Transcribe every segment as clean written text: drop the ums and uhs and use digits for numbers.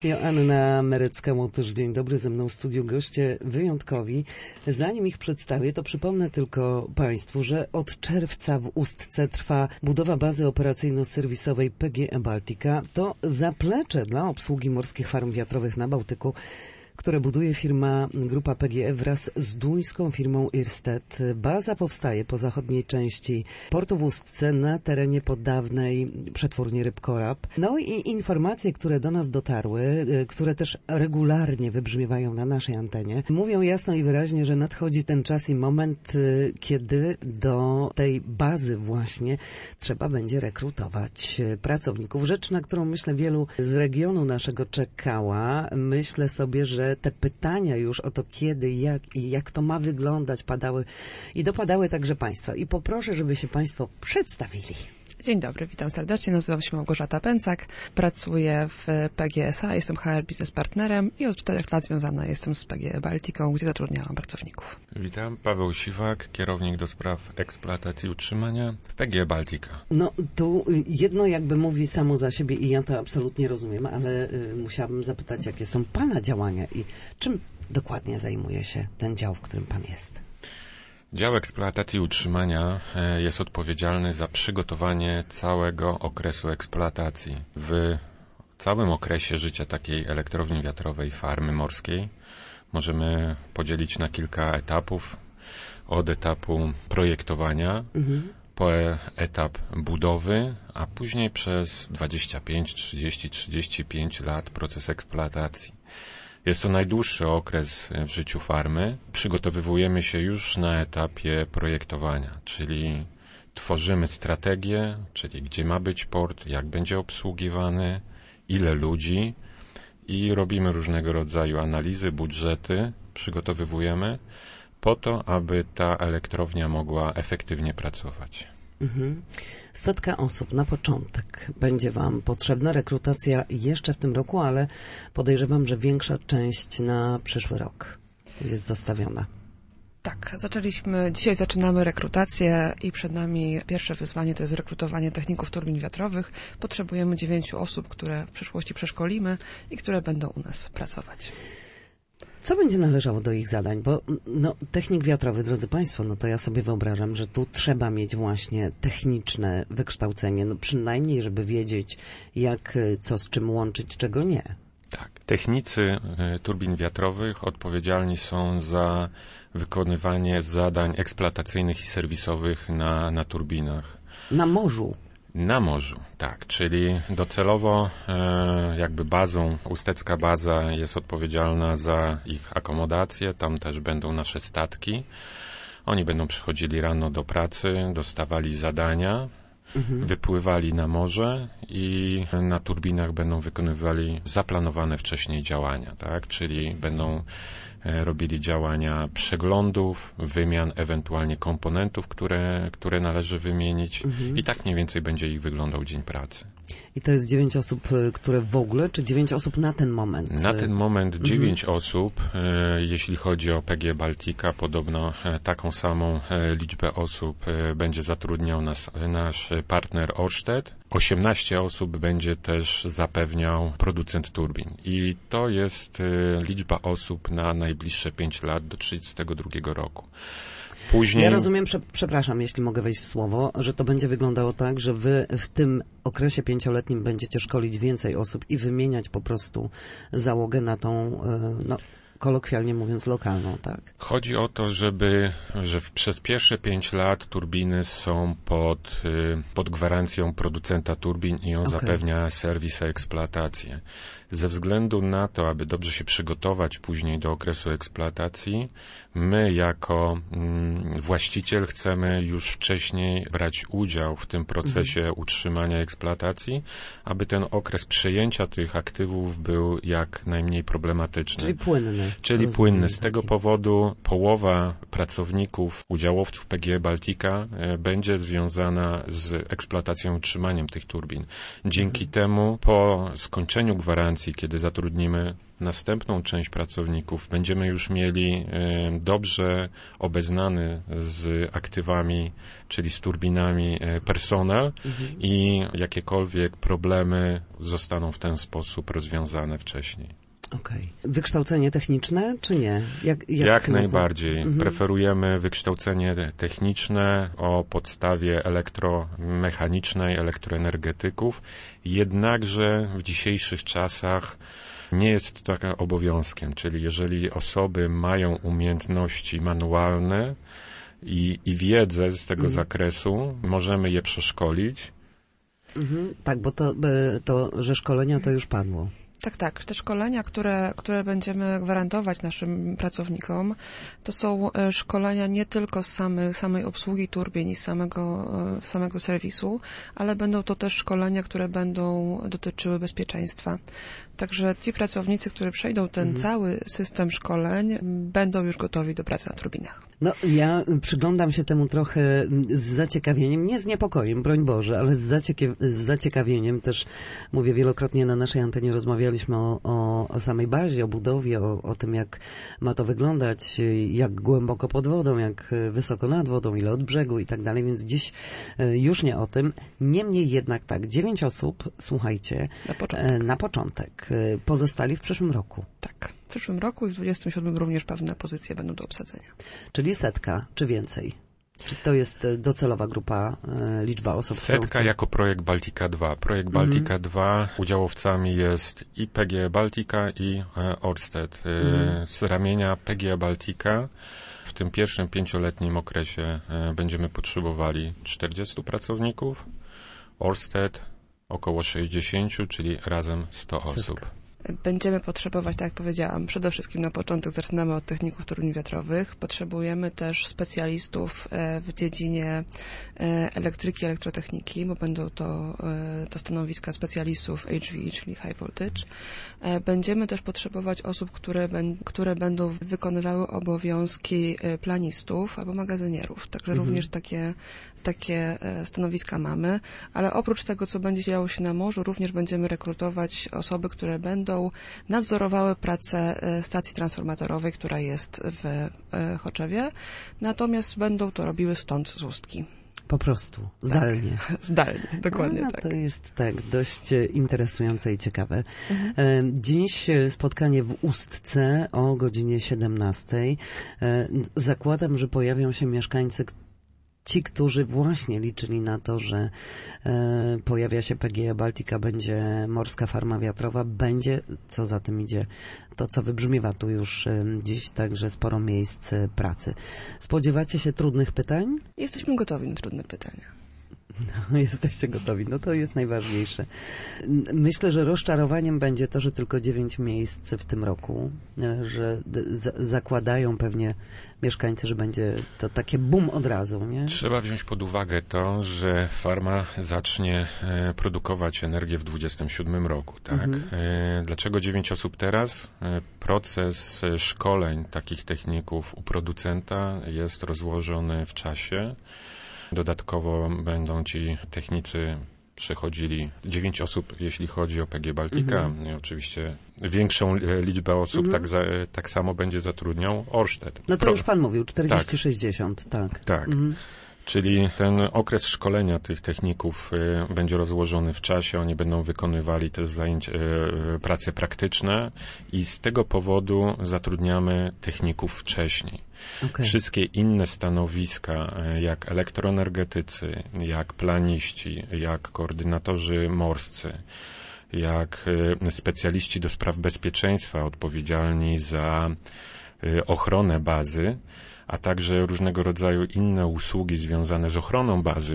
Joanna Merecka-Łotysz, dzień dobry, ze mną w studiu goście wyjątkowi. Zanim ich przedstawię, to przypomnę tylko Państwu, że od czerwca w Ustce trwa budowa bazy operacyjno-serwisowej PGE Baltica. To zaplecze dla obsługi morskich farm wiatrowych na Bałtyku, które buduje grupa PGE wraz z duńską firmą Ørsted. Baza powstaje po zachodniej części portu w Ustce na terenie poddawnej przetwórni Rybkorab. No i informacje, które do nas dotarły, które też regularnie wybrzmiewają na naszej antenie, mówią jasno i wyraźnie, że nadchodzi ten czas i moment, kiedy do tej bazy właśnie trzeba będzie rekrutować pracowników. Rzecz, na którą myślę wielu z regionu naszego czekała. Myślę sobie, że te pytania już o to kiedy, jak i jak to ma wyglądać padały i dopadały także Państwa. I poproszę, żeby się Państwo przedstawili. Dzień dobry, witam serdecznie. Nazywam się Małgorzata Pęcak. Pracuję w PGE SA, jestem HR Business Partnerem i od 4 lat związana jestem z PGE Baltiką, gdzie zatrudniałam pracowników. Witam, Paweł Siwak, kierownik do spraw eksploatacji i utrzymania w PGE Baltica. No tu jedno jakby mówi samo za siebie i ja to absolutnie rozumiem, ale musiałabym zapytać, jakie są Pana działania i czym dokładnie zajmuje się ten dział, w którym Pan jest? Dział eksploatacji i utrzymania jest odpowiedzialny za przygotowanie całego okresu eksploatacji. W całym okresie życia takiej elektrowni wiatrowej, farmy morskiej możemy podzielić na kilka etapów. Od etapu projektowania po etap budowy, a później przez 25, 30, 35 lat proces eksploatacji. Jest to najdłuższy okres w życiu farmy. Przygotowujemy się już na etapie projektowania, czyli tworzymy strategię, czyli gdzie ma być port, jak będzie obsługiwany, ile ludzi i robimy różnego rodzaju analizy, budżety, przygotowujemy po to, aby ta elektrownia mogła efektywnie pracować. 100 osób na początek będzie Wam potrzebna. Rekrutacja jeszcze w tym roku, ale podejrzewam, że większa część na przyszły rok jest zostawiona. Tak, dzisiaj zaczynamy rekrutację i przed nami pierwsze wyzwanie to jest rekrutowanie techników turbin wiatrowych. Potrzebujemy 9 osób, które w przyszłości przeszkolimy i które będą u nas pracować. Co będzie należało do ich zadań? Bo technik wiatrowy, drodzy Państwo, to ja sobie wyobrażam, że tu trzeba mieć właśnie techniczne wykształcenie, przynajmniej żeby wiedzieć, jak, co z czym łączyć, czego nie. Tak. Technicy turbin wiatrowych odpowiedzialni są za wykonywanie zadań eksploatacyjnych i serwisowych na turbinach. Na morzu. Na morzu, tak, czyli docelowo jakby ustecka baza jest odpowiedzialna za ich akomodację, tam też będą nasze statki. Oni będą przychodzili rano do pracy, dostawali zadania, wypływali na morze i na turbinach będą wykonywali zaplanowane wcześniej działania, tak, czyli będą robili działania przeglądów, wymian ewentualnie komponentów, które należy wymienić i tak mniej więcej będzie ich wyglądał dzień pracy. I to jest 9 osób, które w ogóle, czy 9 osób na ten moment? Na ten moment 9 osób, jeśli chodzi o PGE Baltica, podobno taką samą liczbę osób będzie zatrudniał nasz partner Ørsted. 18 osób będzie też zapewniał producent turbin. I to jest liczba osób na najbliższe 5 lat do 1932 roku. Później... Ja rozumiem, przepraszam, jeśli mogę wejść w słowo, że to będzie wyglądało tak, że wy w tym okresie 5-letnim będziecie szkolić więcej osób i wymieniać po prostu załogę na tą, kolokwialnie mówiąc, lokalną, tak? Chodzi o to, że przez pierwsze 5 lat turbiny są pod gwarancją producenta turbin i on zapewnia serwis i eksploatację. Ze względu na to, aby dobrze się przygotować później do okresu eksploatacji, my jako właściciel chcemy już wcześniej brać udział w tym procesie utrzymania eksploatacji, aby ten okres przejęcia tych aktywów był jak najmniej problematyczny. Czyli płynny. Czyli płynny. Z tego powodu połowa pracowników, udziałowców PGE Baltica będzie związana z eksploatacją i utrzymaniem tych turbin. Dzięki temu po skończeniu gwarancji, kiedy zatrudnimy następną część pracowników, będziemy już mieli dobrze obeznany z aktywami, czyli z turbinami personel i jakiekolwiek problemy zostaną w ten sposób rozwiązane wcześniej. Okej. Wykształcenie techniczne, czy nie? Jak najbardziej. Preferujemy wykształcenie techniczne o podstawie elektromechanicznej, elektroenergetyków, jednakże w dzisiejszych czasach nie jest to takim obowiązkiem, czyli jeżeli osoby mają umiejętności manualne i wiedzę z tego zakresu, możemy je przeszkolić. Tak, bo to, że szkolenia to już padło. Tak. Te szkolenia, które będziemy gwarantować naszym pracownikom, to są szkolenia nie tylko z samej obsługi turbin i samego serwisu, ale będą to też szkolenia, które będą dotyczyły bezpieczeństwa. Także ci pracownicy, którzy przejdą ten cały system szkoleń, będą już gotowi do pracy na turbinach. No, ja przyglądam się temu trochę z zaciekawieniem, nie z niepokojem, broń Boże, ale z zaciekawieniem. Też mówię, wielokrotnie na naszej antenie rozmawialiśmy o samej bazie, o budowie, o tym, jak ma to wyglądać, jak głęboko pod wodą, jak wysoko nad wodą, ile od brzegu i tak dalej, więc dziś już nie o tym. Niemniej jednak tak, 9 osób, słuchajcie, na początek. Pozostali w przyszłym roku. Tak. W przyszłym roku i w 27 również pewne pozycje będą do obsadzenia. Czyli 100, czy więcej? Czy to jest docelowa grupa, liczba osób? 100 jako projekt Baltica 2. Projekt Baltica 2 udziałowcami jest i PGE Baltica i Ørsted. Z ramienia PGE Baltica w tym pierwszym 5-letnim okresie będziemy potrzebowali 40 pracowników, Ørsted około 60, czyli razem 100 osób. Będziemy potrzebować, tak jak powiedziałam, przede wszystkim na początek zaczynamy od techników turbin wiatrowych. Potrzebujemy też specjalistów w dziedzinie elektryki, elektrotechniki, bo będą to stanowiska specjalistów HVE, czyli High Voltage. Będziemy też potrzebować osób, które będą wykonywały obowiązki planistów albo magazynierów. Także również takie stanowiska mamy, ale oprócz tego, co będzie działo się na morzu, również będziemy rekrutować osoby, które będą nadzorowały pracę stacji transformatorowej, która jest w Choczewie, natomiast będą to robiły stąd z Ustki. Po prostu, zdalnie. Tak, zdalnie, dokładnie tak. To jest tak, dość interesujące i ciekawe. Dziś spotkanie w Ustce o godzinie 17. Zakładam, że pojawią się mieszkańcy, ci, którzy właśnie liczyli na to, że pojawia się PGE Baltica, będzie morska farma wiatrowa, będzie, co za tym idzie, to co wybrzmiewa tu już dziś, także sporo miejsc pracy. Spodziewacie się trudnych pytań? Jesteśmy gotowi na trudne pytania. No, jesteście gotowi, no to jest najważniejsze. Myślę, że rozczarowaniem będzie to, że tylko 9 miejsc w tym roku, że zakładają pewnie mieszkańcy, że będzie to takie boom od razu, nie? Trzeba wziąć pod uwagę to, że farma zacznie produkować energię w 27 roku, tak? Dlaczego 9 osób teraz? Proces szkoleń takich techników u producenta jest rozłożony w czasie. Dodatkowo będą ci technicy przechodzili 9 osób, jeśli chodzi o PGE Baltica. Oczywiście większą liczbę osób tak samo będzie zatrudniał Ørsted. No to już pan mówił, 40-60, tak. Tak. Czyli ten okres szkolenia tych techników będzie rozłożony w czasie, oni będą wykonywali też prace praktyczne i z tego powodu zatrudniamy techników wcześniej. Okay. Wszystkie inne stanowiska, jak elektroenergetycy, jak planiści, jak koordynatorzy morscy, jak specjaliści do spraw bezpieczeństwa odpowiedzialni za ochronę bazy, a także różnego rodzaju inne usługi związane z ochroną bazy,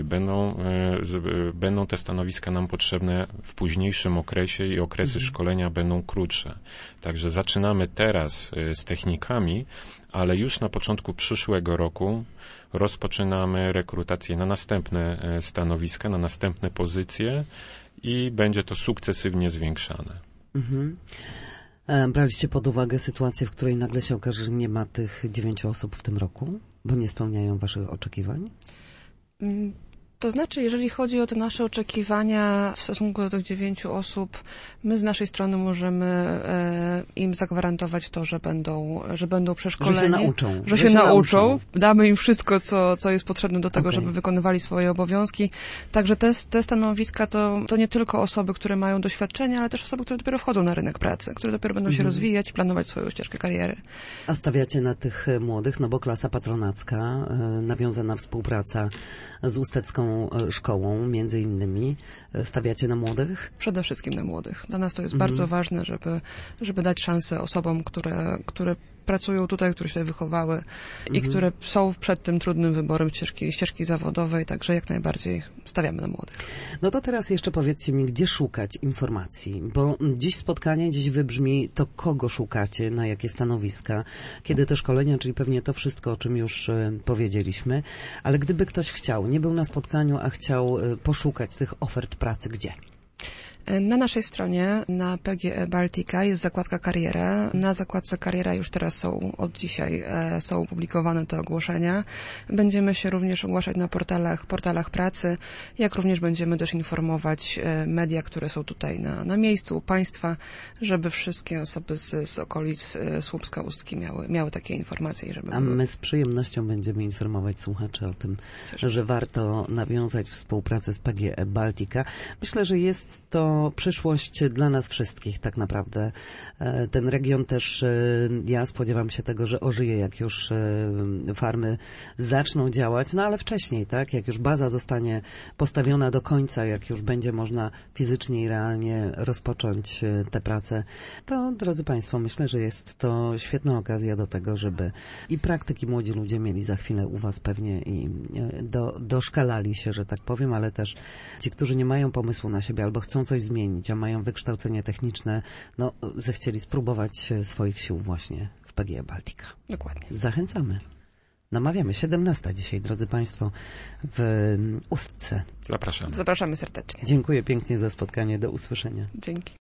będą te stanowiska nam potrzebne w późniejszym okresie i okresy szkolenia będą krótsze. Także zaczynamy teraz z technikami, ale już na początku przyszłego roku rozpoczynamy rekrutację na następne stanowiska, na następne pozycje i będzie to sukcesywnie zwiększane. Braliście pod uwagę sytuację, w której nagle się okaże, że nie ma tych 9 osób w tym roku, bo nie spełniają waszych oczekiwań? To znaczy, jeżeli chodzi o te nasze oczekiwania w stosunku do tych 9 osób, my z naszej strony możemy im zagwarantować to, że będą przeszkoleni. Że się nauczą. Damy im wszystko, co jest potrzebne do tego, Okay. żeby wykonywali swoje obowiązki. Także te stanowiska to nie tylko osoby, które mają doświadczenie, ale też osoby, które dopiero wchodzą na rynek pracy, które dopiero będą się rozwijać i planować swoją ścieżkę kariery. A stawiacie na tych młodych, no bo klasa patronacka, nawiązana współpraca z Ustecką Szkołą, między innymi. Stawiacie na młodych? Przede wszystkim na młodych. Dla nas to jest bardzo ważne, żeby dać szansę osobom, które pracują tutaj, które się tutaj wychowały i które są przed tym trudnym wyborem ścieżki zawodowej, także jak najbardziej stawiamy na młodych. No to teraz jeszcze powiedzcie mi, gdzie szukać informacji, bo dziś spotkanie, dziś wybrzmi to, kogo szukacie, na jakie stanowiska, kiedy te szkolenia, czyli pewnie to wszystko, o czym już powiedzieliśmy, ale gdyby ktoś chciał, nie był na spotkaniu, a chciał poszukać tych ofert pracy, gdzie? Na naszej stronie, na PGE Baltica, jest zakładka Kariera. Na zakładce Kariera już teraz od dzisiaj są publikowane te ogłoszenia. Będziemy się również ogłaszać na portalach pracy, jak również będziemy też informować media, które są tutaj na miejscu u Państwa, żeby wszystkie osoby z okolic Słupska, Ustki miały takie informacje. A my z przyjemnością będziemy informować słuchaczy o tym, że warto nawiązać współpracę z PGE Baltica. Myślę, że jest to przyszłość dla nas wszystkich tak naprawdę. Ten region też, ja spodziewam się tego, że ożyje, jak już farmy zaczną działać, no ale wcześniej, tak, jak już baza zostanie postawiona do końca, jak już będzie można fizycznie i realnie rozpocząć tę pracę, to, drodzy Państwo, myślę, że jest to świetna okazja do tego, żeby i praktyki młodzi ludzie mieli za chwilę u Was pewnie i doszkalali się, że tak powiem, ale też ci, którzy nie mają pomysłu na siebie albo chcą coś zmienić, a mają wykształcenie techniczne, no zechcieli spróbować swoich sił właśnie w PGE Baltica. Dokładnie. Zachęcamy. Namawiamy. 17 dzisiaj, drodzy Państwo, w Ustce. Zapraszamy. Zapraszamy serdecznie. Dziękuję pięknie za spotkanie. Do usłyszenia. Dzięki.